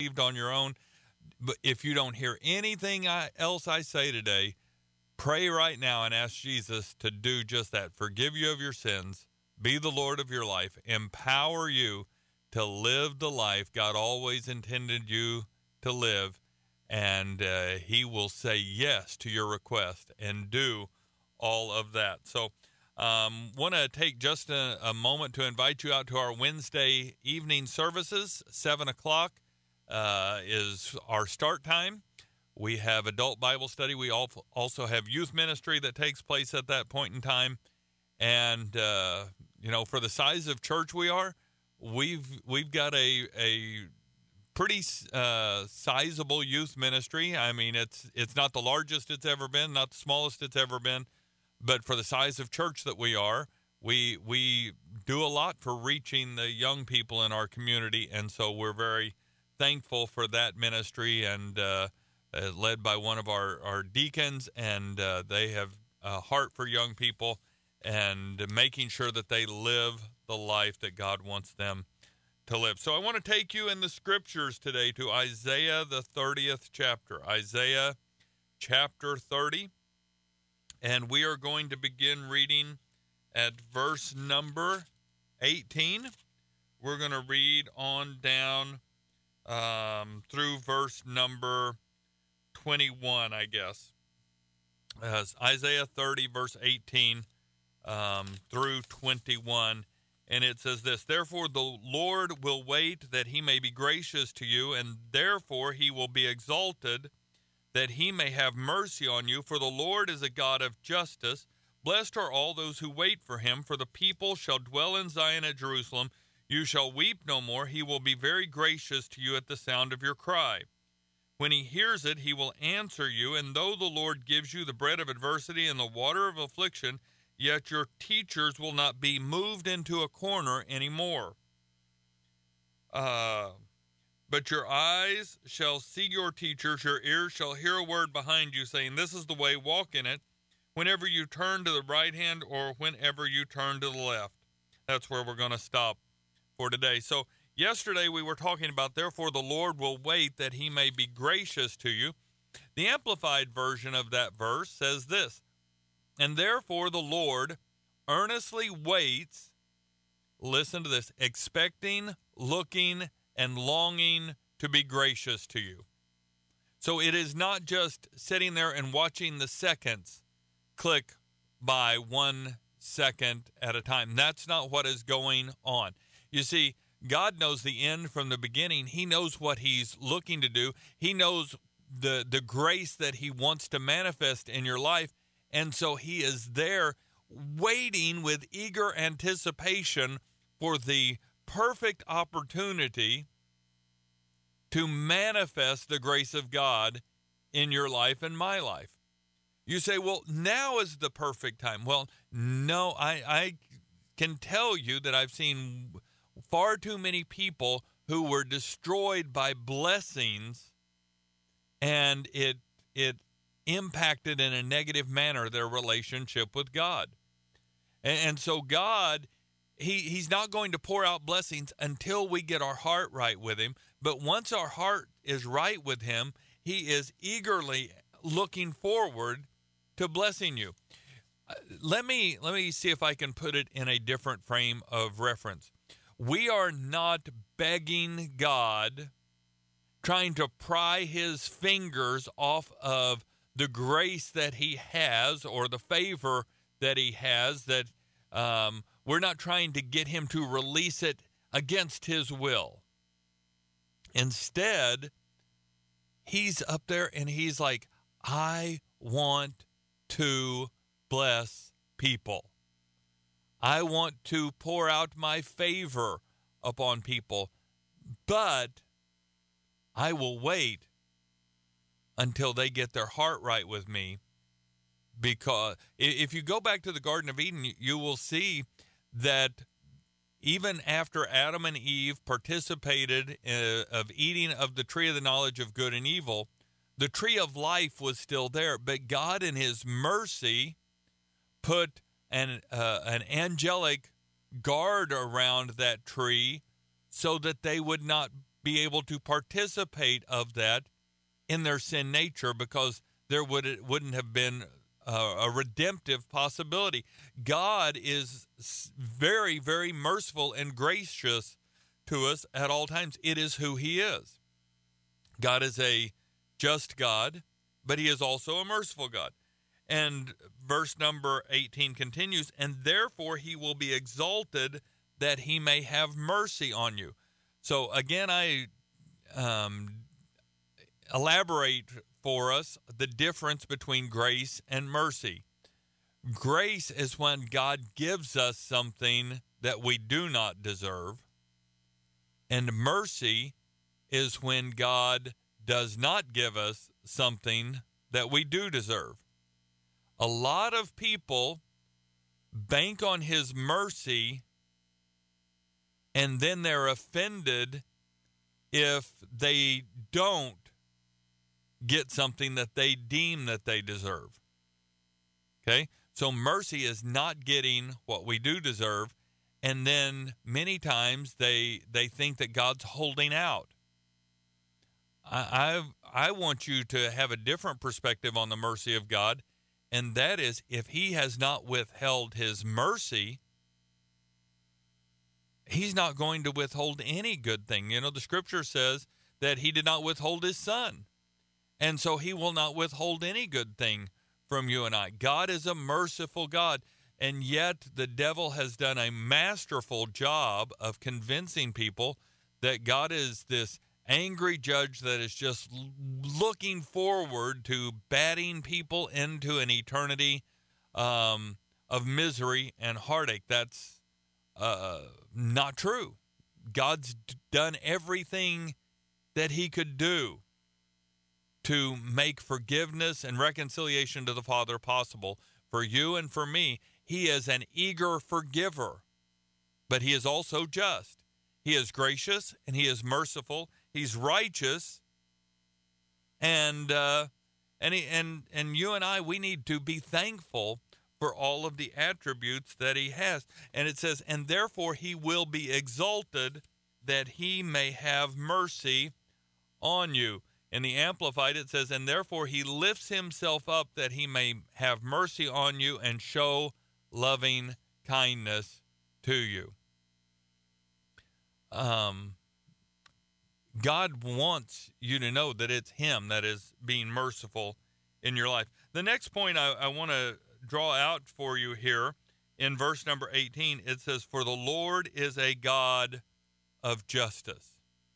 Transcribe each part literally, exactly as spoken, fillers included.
on your own. But if you don't hear anything I, else I say today, pray right now and ask Jesus to do just that. Forgive you of your sins, be the Lord of your life, empower you to live the life God always intended you to live, and uh, he will say yes to your request and do all of that. So um, want to take just a, a moment to invite you out to our Wednesday evening services. seven o'clock uh, is our start time. We have adult Bible study. We also have youth ministry that takes place at that point in time. And, uh, you know, for the size of church we are, we've we've got a a pretty uh, sizable youth ministry. I mean, it's it's not the largest it's ever been, not the smallest it's ever been, but for the size of church that we are, we we do a lot for reaching the young people in our community, and so we're very thankful for that ministry, and uh, uh, led by one of our, our deacons, and uh, they have a heart for young people and making sure that they live the life that God wants them to live. So I want to take you in the scriptures today to Isaiah, the thirtieth chapter, Isaiah chapter thirty, and we are going to begin reading at verse number eighteen. We're going to read on down um, through verse number twenty-one, I guess. Uh, Isaiah thirty, verse eighteen um, through twenty-one. And it says this: Therefore the Lord will wait that he may be gracious to you, and therefore he will be exalted that he may have mercy on you. For the Lord is a God of justice. Blessed are all those who wait for him, for the people shall dwell in Zion at Jerusalem. You shall weep no more. He will be very gracious to you at the sound of your cry. When he hears it, he will answer you. And though the Lord gives you the bread of adversity and the water of affliction, yet your teachers will not be moved into a corner anymore. Uh, but your eyes shall see your teachers, your ears shall hear a word behind you, saying, This is the way, walk in it, whenever you turn to the right hand or whenever you turn to the left. That's where we're going to stop for today. So yesterday we were talking about, therefore the Lord will wait that he may be gracious to you. The Amplified version of that verse says this: And therefore the Lord earnestly waits, listen to this, expecting, looking, and longing to be gracious to you. So it is not just sitting there and watching the seconds click by one second at a time. That's not what is going on. You see, God knows the end from the beginning. He knows what he's looking to do. He knows the, the grace that he wants to manifest in your life. And so he is there waiting with eager anticipation for the perfect opportunity to manifest the grace of God in your life and my life. You say, well, now is the perfect time. Well, no, I, I can tell you that I've seen far too many people who were destroyed by blessings, and it it impacted in a negative manner their relationship with God. And, and so God, he, he's not going to pour out blessings until we get our heart right with him. But once our heart is right with him, he is eagerly looking forward to blessing you. Uh, let me let me see if I can put it in a different frame of reference. We are not begging God, trying to pry his fingers off of the grace that he has or the favor that he has, that um, we're not trying to get him to release it against his will. Instead, he's up there and he's like, I want to bless people. I want to pour out my favor upon people, but I will wait until they get their heart right with me. Because if you go back to the Garden of Eden, you will see that even after Adam and Eve participated uh, of eating of the tree of the knowledge of good and evil, the tree of life was still there. But God in his mercy put an uh, an angelic guard around that tree so that they would not be able to participate of that in their sin nature, because there would it wouldn't have been a, a redemptive possibility. God is very, very merciful and gracious to us at all times. It is who he is. God is a just God, but he is also a merciful God. And verse number eighteen continues, and therefore he will be exalted that he may have mercy on you. So again, I um, elaborate for us the difference between grace and mercy. Grace is when God gives us something that we do not deserve. And mercy is when God does not give us something that we do deserve. A lot of people bank on his mercy, and then they're offended if they don't get something that they deem that they deserve. Okay? So mercy is not getting what we do deserve, and then many times they they think that God's holding out. I I, I want you to have a different perspective on the mercy of God, and that is, if he has not withheld his mercy, he's not going to withhold any good thing. You know, the scripture says that he did not withhold his son, and so he will not withhold any good thing from you and I. God is a merciful God, and yet the devil has done a masterful job of convincing people that God is this angry judge that is just looking forward to batting people into an eternity um, of misery and heartache. That's uh, not true. God's done everything that he could do to make forgiveness and reconciliation to the Father possible for you and for me. He is an eager forgiver, but he is also just. He is gracious and he is merciful. He's righteous, and uh, and he, and and you and I, we need to be thankful for all of the attributes that he has. And it says, and therefore he will be exalted, that he may have mercy on you. In the Amplified, it says, and therefore he lifts himself up that he may have mercy on you and show loving kindness to you. Um, God wants you to know that it's him that is being merciful in your life. The next point I, I want to draw out for you here in verse number eighteen, it says, for the Lord is a God of justice.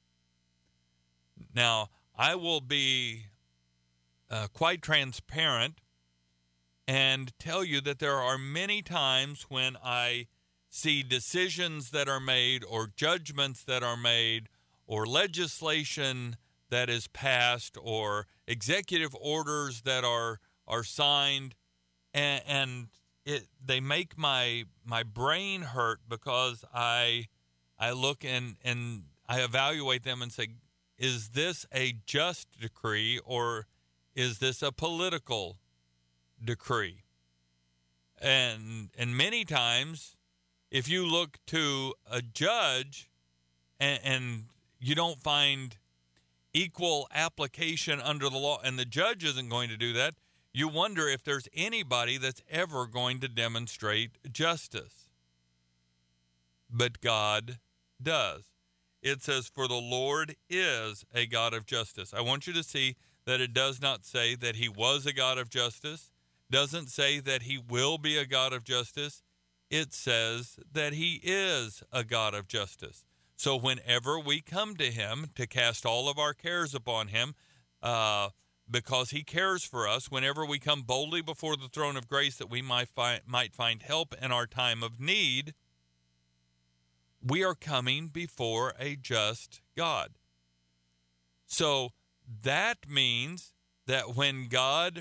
Now, I will be uh, quite transparent and tell you that there are many times when I see decisions that are made or judgments that are made or legislation that is passed or executive orders that are are signed, and, and it they make my my brain hurt, because I I look and, and I evaluate them and say, is this a just decree or is this a political decree? And and many times, if you look to a judge and, and you don't find equal application under the law, and the judge isn't going to do that, you wonder if there's anybody that's ever going to demonstrate justice. But God does. It says, for the Lord is a God of justice. I want you to see that it does not say that he was a God of justice, doesn't say that he will be a God of justice. It says that he is a God of justice. So whenever we come to him to cast all of our cares upon him, uh, because he cares for us, whenever we come boldly before the throne of grace that we might find, might find help in our time of need, we are coming before a just God. So that means that when God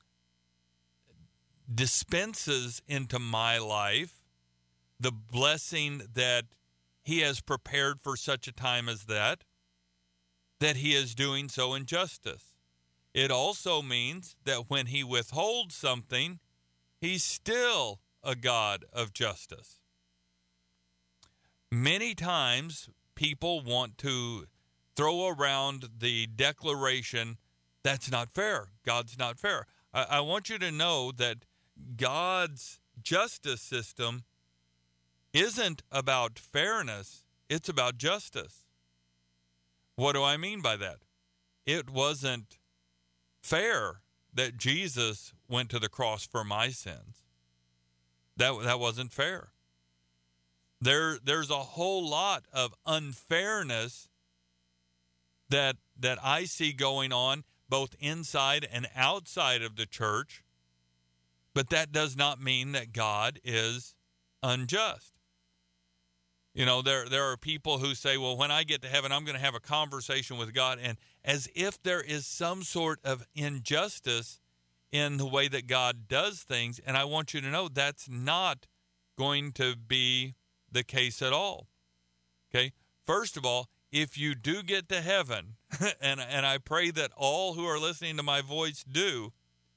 dispenses into my life the blessing that he has prepared for such a time as that, that he is doing so in justice. It also means that when he withholds something, he's still a God of justice. Many times people want to throw around the declaration, that's not fair. God's not fair. I, I want you to know that God's justice system isn't about fairness, it's about justice. What do I mean by that? It wasn't fair that Jesus went to the cross for my sins. That, that wasn't fair. There, there's a whole lot of unfairness that that I see going on both inside and outside of the church, but that does not mean that God is unjust. You know, there there are people who say, well, when I get to heaven, I'm going to have a conversation with God, and as if there is some sort of injustice in the way that God does things, and I want you to know that's not going to be the case at all. Okay? First of all, if you do get to heaven, and, and I pray that all who are listening to my voice do,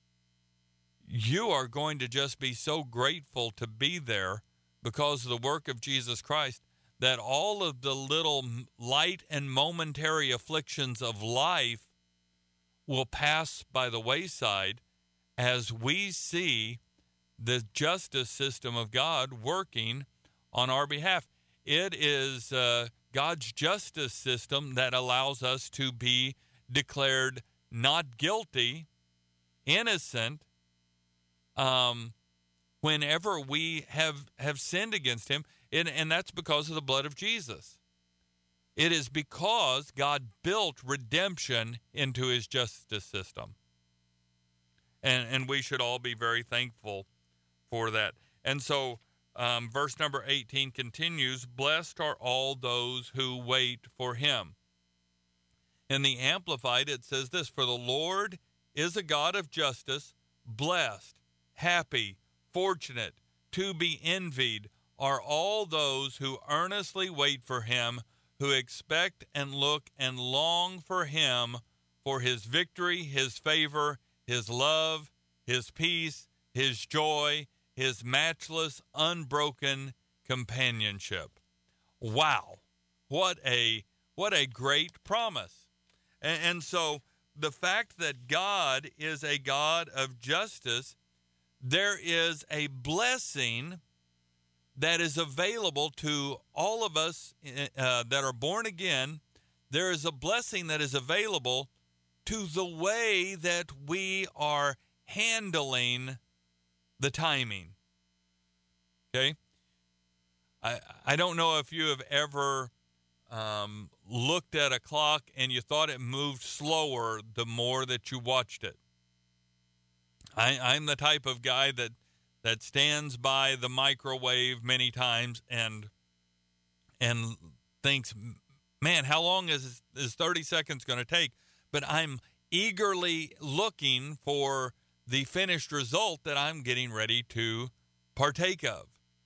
you are going to just be so grateful to be there because of the work of Jesus Christ that all of the little light and momentary afflictions of life will pass by the wayside as we see the justice system of God working on our behalf. It is uh, God's justice system that allows us to be declared not guilty, innocent, um, whenever we have, have sinned against him, and, and that's because of the blood of Jesus. It is because God built redemption into his justice system. And, and we should all be very thankful for that. And so um, verse number eighteen continues, blessed are all those who wait for him. In the Amplified, it says this, for the Lord is a God of justice, blessed, happy, fortunate, to be envied are all those who earnestly wait for him, who expect and look and long for him, for his victory, his favor, his love, his peace, his joy, his matchless, unbroken companionship. Wow. What a what a great promise. And, and so the fact that God is a God of justice, there is a blessing that is available to all of us uh, that are born again. There is a blessing that is available to the way that we are handling the timing. Okay? I I don't know if you have ever um, looked at a clock and you thought it moved slower the more that you watched it. I, I'm the type of guy that that stands by the microwave many times and and thinks, man, how long is is thirty seconds going to take? But I'm eagerly looking for the finished result that I'm getting ready to partake of.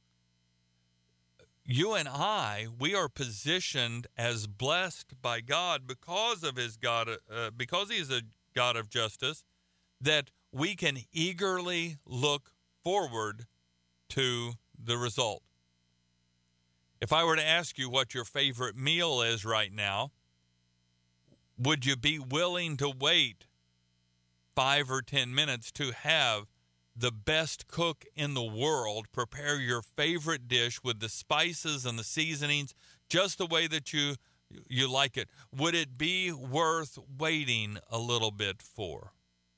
You and I, we are positioned as blessed by God because of his God, uh, because he is a God of justice, that we can eagerly look forward to the result. If I were to ask you what your favorite meal is right now, would you be willing to wait five or ten minutes to have the best cook in the world prepare your favorite dish with the spices and the seasonings just the way that you you like it? Would it be worth waiting a little bit for?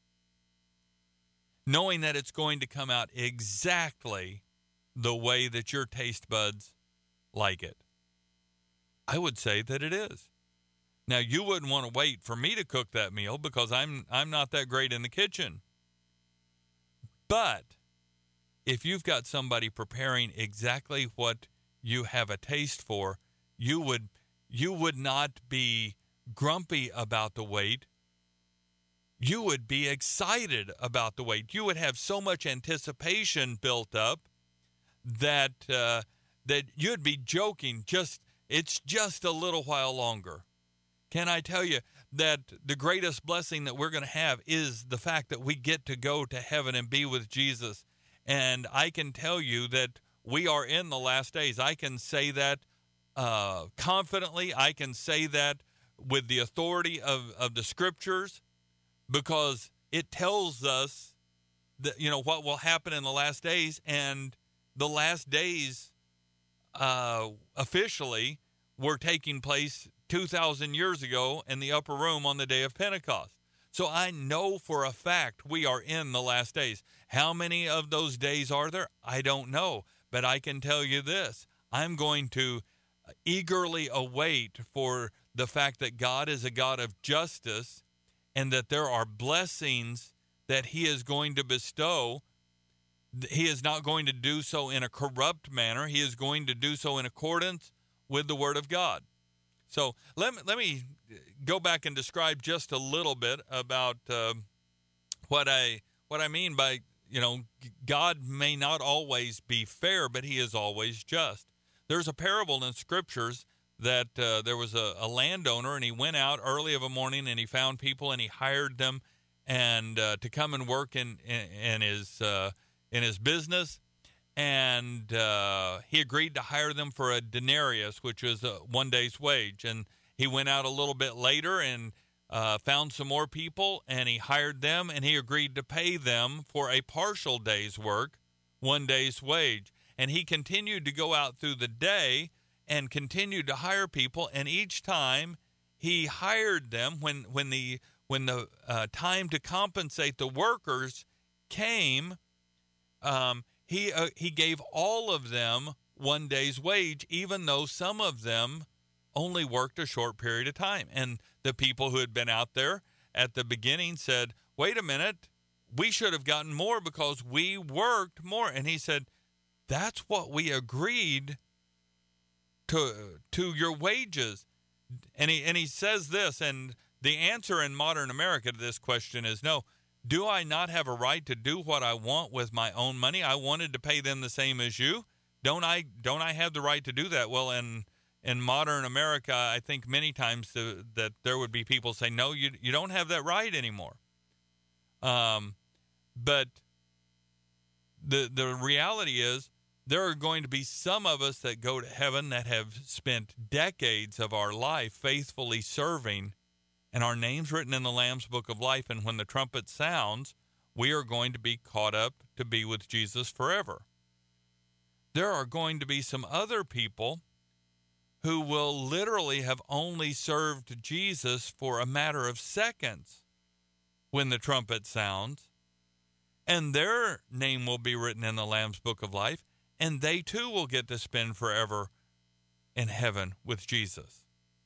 Knowing that it's going to come out exactly the way that your taste buds like it. I would say that it is. Now, you wouldn't want to wait for me to cook that meal because I'm I'm not that great in the kitchen. But if you've got somebody preparing exactly what you have a taste for, you would you would not be grumpy about the wait. You would be excited about the wait. You would have so much anticipation built up that uh, that you'd be joking, just it's just a little while longer. Can I tell you that the greatest blessing that we're going to have is the fact that we get to go to heaven and be with Jesus. And I can tell you that we are in the last days. I can say that uh, confidently. I can say that with the authority of, of the scriptures, because it tells us that, you know, what will happen in the last days. And the last days uh, officially were taking place two thousand years ago in the upper room on the day of Pentecost. So I know for a fact we are in the last days. How many of those days are there? I don't know. But I can tell you this. I'm going to eagerly await for the fact that God is a God of justice and that there are blessings that he is going to bestow. He is not going to do so in a corrupt manner. He is going to do so in accordance with the Word of God. So let me, let me go back and describe just a little bit about uh, what I what I mean by, you know, God may not always be fair, but he is always just. There's a parable in Scriptures that uh, there was a, a landowner, and he went out early of a morning, and he found people, and he hired them and uh, to come and work in, in, in his uh, in his business. And uh, he agreed to hire them for a denarius, which is a one day's wage. And he went out a little bit later and uh, found some more people, and he hired them, and he agreed to pay them for a partial day's work, one day's wage. And he continued to go out through the day and continued to hire people. And each time he hired them, when when the when the uh, time to compensate the workers came, um, He uh, he gave all of them one day's wage, even though some of them only worked a short period of time. And the people who had been out there at the beginning said, wait a minute, we should have gotten more because we worked more. And he said, that's what we agreed to to your wages. And he, and he says this, and the answer in modern America to this question is no. Do I not have a right to do what I want with my own money? I wanted to pay them the same as you. Don't I don't I have the right to do that? Well, in in modern America, I think many times the, that there would be people say, no, you you don't have that right anymore. Um, but the the reality is there are going to be some of us that go to heaven that have spent decades of our life faithfully serving, and our name's written in the Lamb's Book of Life, and when the trumpet sounds, we are going to be caught up to be with Jesus forever. There are going to be some other people who will literally have only served Jesus for a matter of seconds when the trumpet sounds, and their name will be written in the Lamb's Book of Life, and they too will get to spend forever in heaven with Jesus.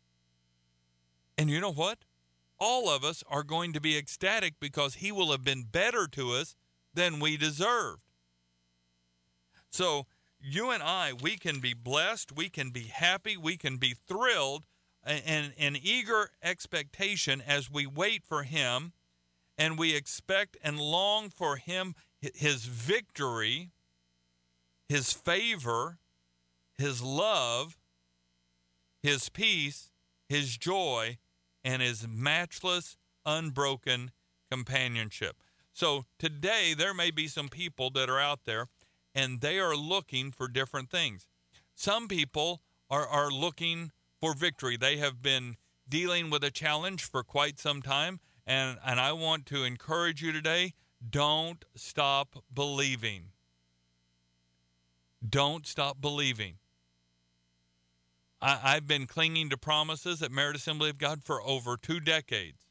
And you know what? All of us are going to be ecstatic because he will have been better to us than we deserved. So you and I, we can be blessed, we can be happy, we can be thrilled, and in eager expectation as we wait for him, and we expect and long for him, his victory, his favor, his love, his peace, his joy, and his matchless, unbroken companionship. So today, there may be some people that are out there, and they are looking for different things. Some people are, are looking for victory. They have been dealing with a challenge for quite some time, and, and I want to encourage you today, don't stop believing. Don't stop believing. I, I've been clinging to promises at Merit Assembly of God for over two decades.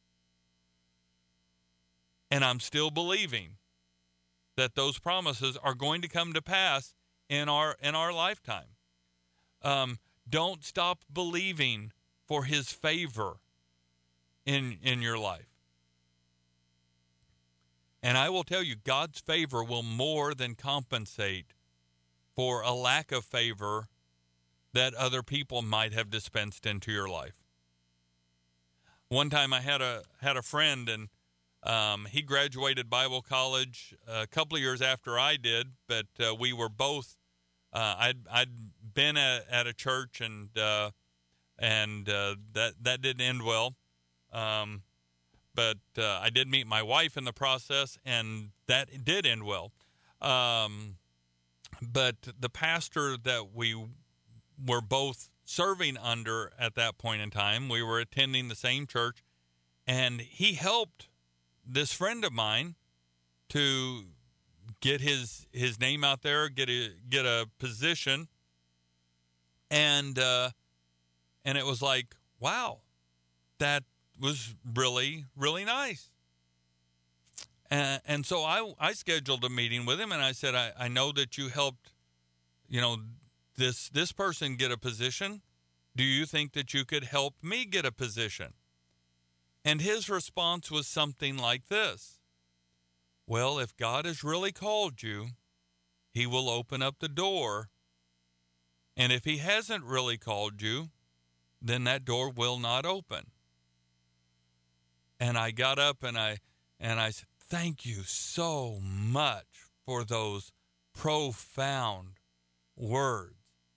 And I'm still believing that those promises are going to come to pass in our in our lifetime. Um, don't stop believing for his favor in in your life. And I will tell you, God's favor will more than compensate for a lack of favor that other people might have dispensed into your life. One time I had a had a friend, and um, he graduated Bible college a couple of years after I did, but uh, we were both, uh, I'd, I'd been at, at a church, and uh, and uh, that, that didn't end well. Um, but uh, I did meet my wife in the process, and that did end well. Um, but the pastor that we were both serving under at that point in time. We were attending the same church, and he helped this friend of mine to get his his name out there, get a get a position, and uh, and it was like, wow, that was really really nice. And, and so I I scheduled a meeting with him, and I said, I, I know that you helped, you know, this this person get a position. Do you think that you could help me get a position? And his response was something like this: well, if God has really called you, he will open up the door. And if he hasn't really called you, then that door will not open. And I got up and I and I said, thank you so much for those profound words.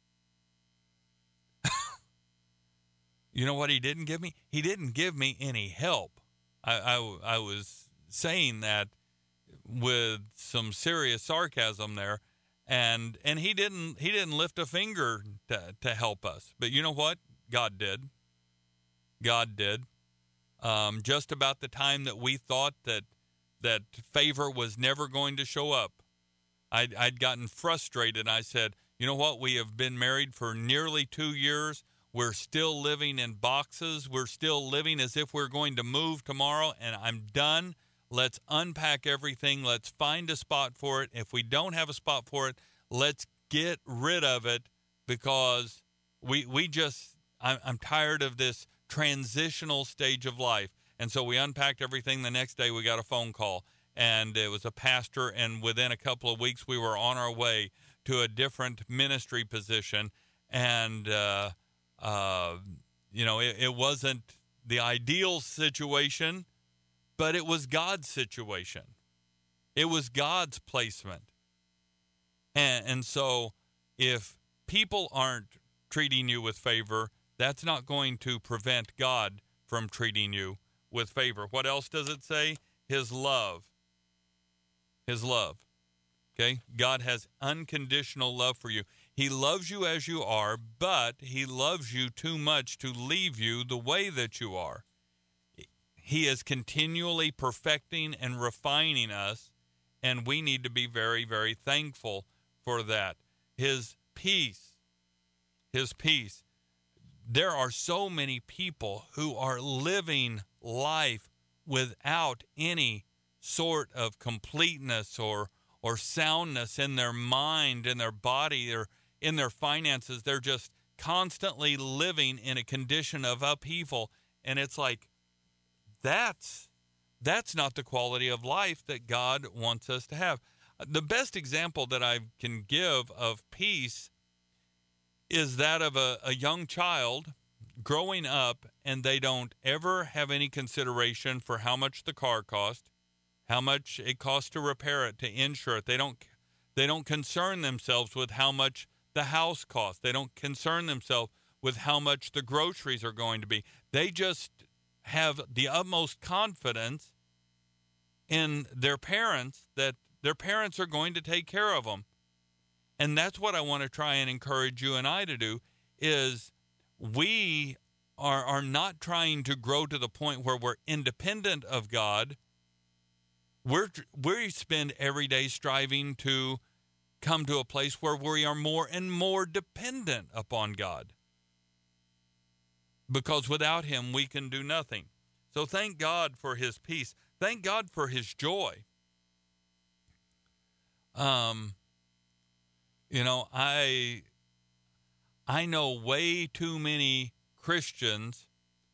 You know what he didn't give me? He didn't give me any help. I, I, I was saying that with some serious sarcasm there, and and he didn't he didn't lift a finger to, to help us. But you know what? God did. God did. Um, just about the time that we thought that that favor was never going to show up, I'd, I'd gotten frustrated. I said, you know what? We have been married for nearly two years. We're still living in boxes. We're still living as if we're going to move tomorrow, and I'm done. Let's unpack everything. Let's find a spot for it. If we don't have a spot for it, let's get rid of it, because we we just, I'm, I'm tired of this transitional stage of life. And so we unpacked everything. The next day we got a phone call, and it was a pastor, and within a couple of weeks we were on our way to a different ministry position. And, uh, uh, you know, it, it wasn't the ideal situation, but it was God's situation. It was God's placement. And, and so if people aren't treating you with favor, that's not going to prevent God from treating you with favor. What else does it say? His love. His love. Okay? God has unconditional love for you. He loves you as you are, but he loves you too much to leave you the way that you are. He is continually perfecting and refining us, and we need to be very, very thankful for that. His peace, his peace. There are so many people who are living life without any sort of completeness or or soundness in their mind, in their body, or in their finances. They're just constantly living in a condition of upheaval, and it's like, That's that's not the quality of life that God wants us to have. The best example that I can give of peace is that of a, a young child growing up, and they don't ever have any consideration for how much the car cost, how much it costs to repair it, to insure it. They don't they don't concern themselves with how much the house costs. They don't concern themselves with how much the groceries are going to be. They just have the utmost confidence in their parents that their parents are going to take care of them. And that's what I want to try and encourage you and I to do, is we are, are not trying to grow to the point where we're independent of God. We're, we spend every day striving to come to a place where we are more and more dependent upon God, because without him we can do nothing. So thank God for his peace. Thank God for his joy. Um, you know, I I know way too many Christians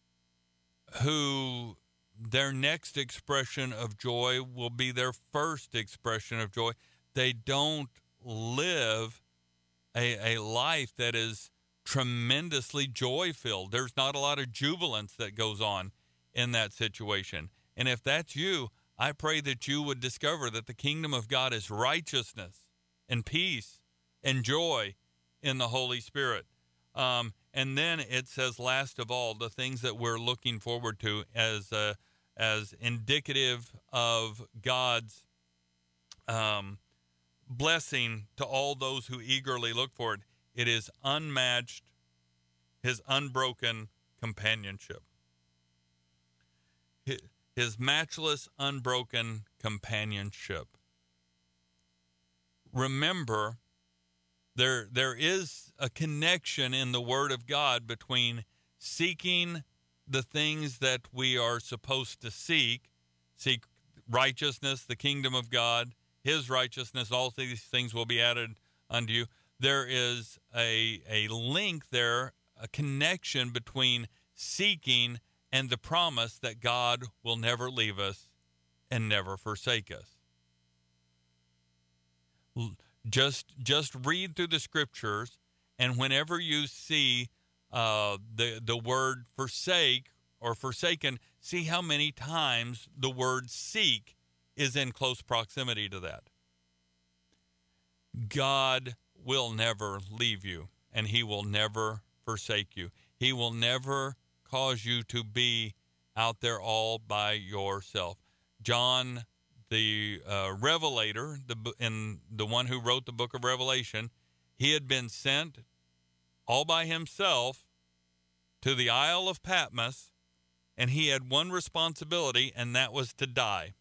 who their next expression of joy will be their first expression of joy. They don't live a, a life that is tremendously joy-filled. There's not a lot of jubilance that goes on in that situation. And if that's you, I pray that you would discover that the kingdom of God is righteousness and peace and joy in the Holy Spirit. Um, and then it says, last of all, the things that we're looking forward to as uh, as indicative of God's um, blessing to all those who eagerly look for it. It is unmatched his unbroken companionship. His matchless, unbroken companionship. Remember, there there is a connection in the Word of God between seeking the things that we are supposed to seek, seek righteousness, the kingdom of God, his righteousness, all these things will be added unto you. There is a, a link there, a connection between seeking and the promise that God will never leave us and never forsake us. Just, just read through the scriptures, and whenever you see uh, the, the word forsake or forsaken, see how many times the word seek is in close proximity to that. God will never leave you, and he will never forsake you. He will never cause you to be out there all by yourself. John, the uh, Revelator, the and the one who wrote the book of Revelation, he had been sent all by himself to the Isle of Patmos, and he had one responsibility, and that was to die.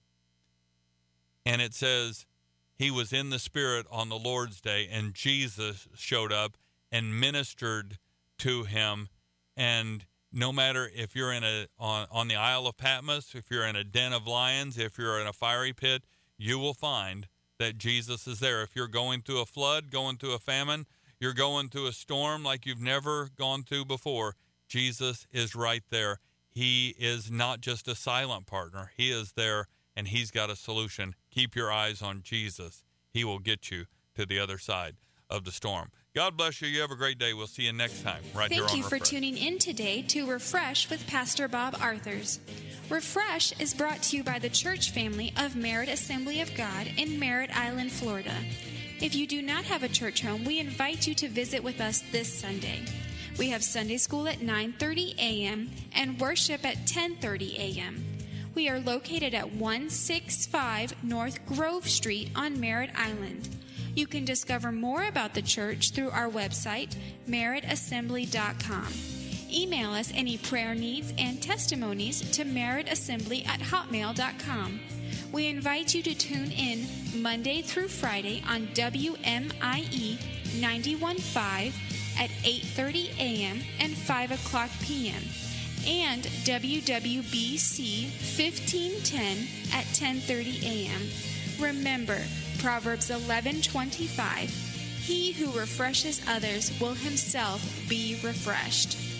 And it says he was in the Spirit on the Lord's day, and Jesus showed up and ministered to him. And no matter if you're in a on, on the Isle of Patmos, if you're in a den of lions, if you're in a fiery pit, you will find that Jesus is there. If you're going through a flood, going through a famine, you're going through a storm like you've never gone through before, Jesus is right there. He is not just a silent partner. He is there, and he's got a solution. Keep your eyes on Jesus. He will get you to the other side of the storm. God bless you. You have a great day. We'll see you next time right Thank here on you for Refresh. tuning in today to Refresh with Pastor Bob Arthurs. Refresh is brought to you by the church family of Merritt Assembly of God in Merritt Island, Florida. If you do not have a church home, we invite you to visit with us this Sunday. We have Sunday school at nine thirty a.m. and worship at ten thirty a.m. We are located at one sixty-five North Grove Street on Merritt Island. You can discover more about the church through our website, merritt assembly dot com. Email us any prayer needs and testimonies to merrittassembly at hotmail dot com. We invite you to tune in Monday through Friday on W M I E ninety-one point five at eight thirty a.m. and five o'clock p.m. and W W B C fifteen ten at ten thirty a.m. Remember, Proverbs eleven twenty-five, he who refreshes others will himself be refreshed.